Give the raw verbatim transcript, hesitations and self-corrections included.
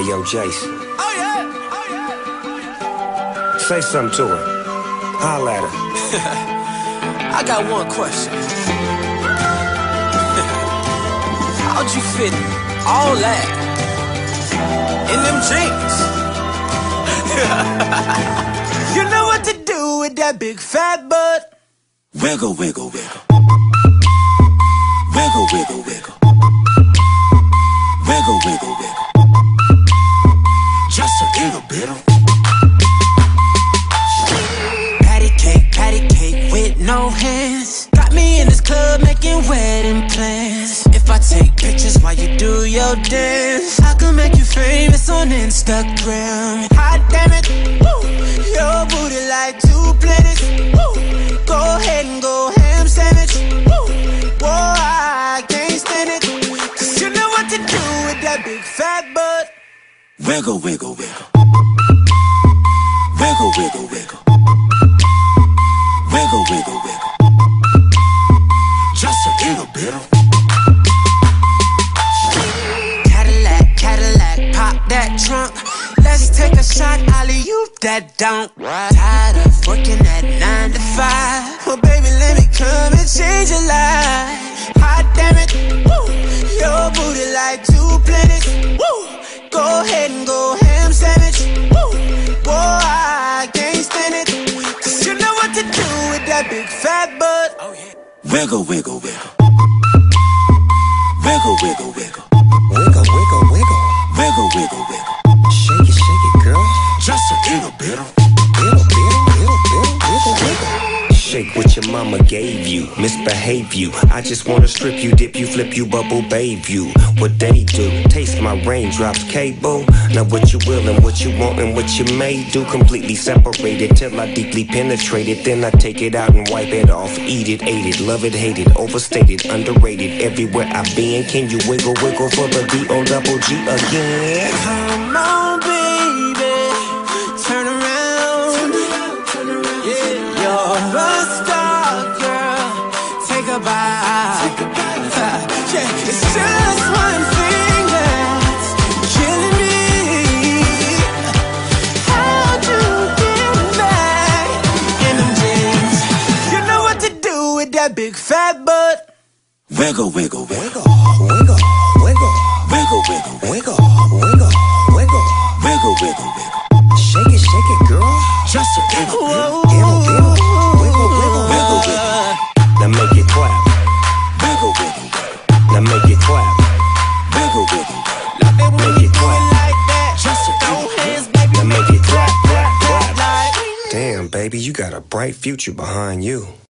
Hey, yo, Jason. Oh, yeah. Oh, yeah. Say something to her. Holla at her. I got one question. How'd you fit all that in them jeans? You know what to do with that big fat butt. Wiggle, wiggle, wiggle. Wiggle, wiggle, wiggle. Wiggle, wiggle, wiggle. Just a little bit of patty cake, patty cake with no hands. Got me in this club making wedding plans. If I take pictures while you do your dance, I can make you famous on Instagram. Hot damn it, woo. Your booty like two planets, woo. Go ahead and go ham sandwich, woo. Whoa, I can't stand it, cause you know what to do with that big fat butt. wiggle, wiggle, wiggle. Wiggle, wiggle, wiggle. Wiggle, wiggle, wiggle. Just a little bit of Cadillac, Cadillac, pop that trunk. Let's take a shot, alley-oop that don't. Tired of working at nine to five. Well, baby, let me come and change your life. Hot damn it, woo. Your booty like two planets, woo. Go ahead and go ham sandwich, woo. Whoa, I can't stand it, cause you know what to do with that big fat butt. Oh, yeah. wiggle, wiggle, wiggle. Wiggle, wiggle, wiggle. Wiggle, wiggle, wiggle. Wiggle, wiggle, wiggle. Shake it, shake it, girl. Just a little bit of Little, little, little, little, wiggle, wiggle. Shake what your mama gave you, misbehave you. I just wanna strip you, dip you, flip you, bubble babe you. What they do, taste my raindrops, cable. Now what you will and what you want and what you may do. Completely separated till I deeply penetrate it. Then I take it out and wipe it off. Eat it, ate it, love it, hate it. Overstated, underrated, everywhere I've been. Can you wiggle, wiggle for the D O double G again? Come on, baby, turn around. Yeah, you're a star, girl. Take a bite. Yeah, it's just one thing that's killing me. How'd you get back in them jeans? You know what to do with that big fat butt. wiggle, wiggle, wiggle. Wiggle, wiggle, Wiggle, wiggle, wiggle, wiggle, wiggle. wiggle, wiggle, wiggle. Shake it, shake it, girl. Just a little bit of Dimple, dimple. Wiggle, wiggle, wiggle, wiggle. Now make it clap. Wiggle, wiggle, wiggle. Now make it clap. Wiggle, wiggle, wiggle. Love it when Make you it do clap. it like that. Just a Throw little hands, baby, Now make make it it clap, clap, clap, clap, clap like. Damn, baby, you got a bright future behind you.